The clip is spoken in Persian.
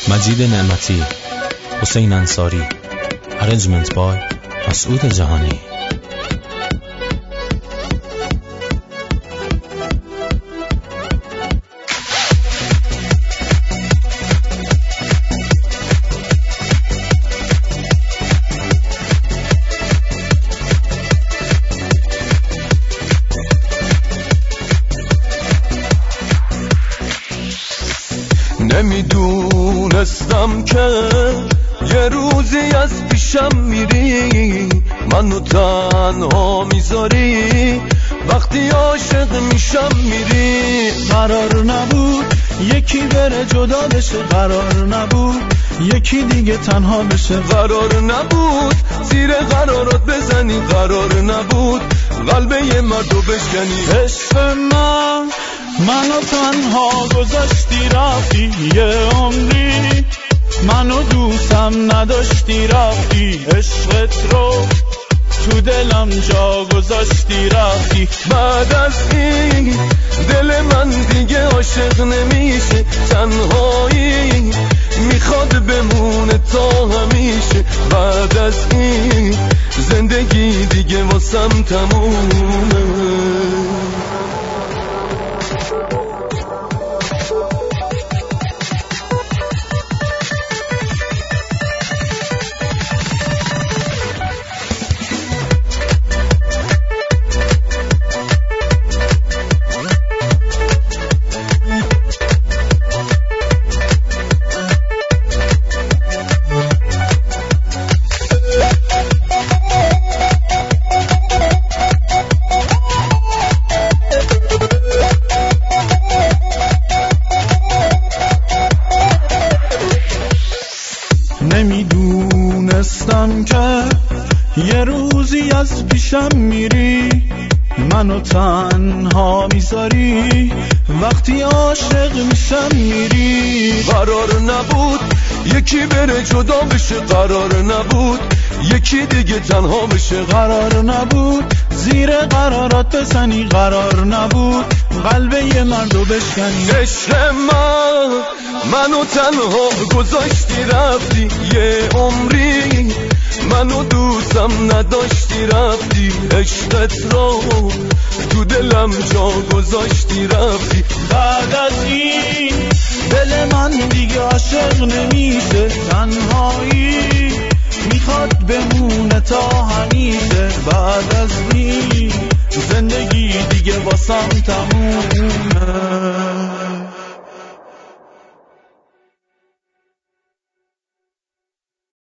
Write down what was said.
مجید نعمتی، حسین انصاری، ارنجمنت بای مسعود جهانی. نمیدونستم که یه روزی از پیشم میری، منو تنها میذاری، وقتی عاشق میشم میری. قرار نبود یکی بره جدا بشه، قرار نبود یکی دیگه تنها بشه، قرار نبود زیر قرارات بزنی، قرار نبود قلب یه مردو بشکنی. عشق منو تنها گذاشتی رفتی، یه عمری منو دوستم نداشتی رفتی، عشقت رو تو دلم جا گذاشتی رفتی. بعد از این دل من دیگه عاشق نمیشه، تنهایی میخواد بمونه تا همیشه. بعد از این زندگی دیگه واسم تمومه. نمیدونستم که یه روزی از پیشم میری، منو تنها میذاری، وقتی عاشق میشم میری. قرار نبود یکی بره جدا بشه، قرار نبود یکی دیگه تنها بشه، قرار نبود زیر قرارات بزنی، قرار نبود قلب یه مردو بشکنی. عشق منو تنها گذاشتی رفتی، یه عمری منو دوستم نداشتی رفتی، عشقت رو تو دلم جا گذاشتی رفتی. بعد از این دل من دیگه عاشق نمیشه، تنهایی میخواد بمونه تا همیشه. بعد از این زندگی دیگه واسم تمومه.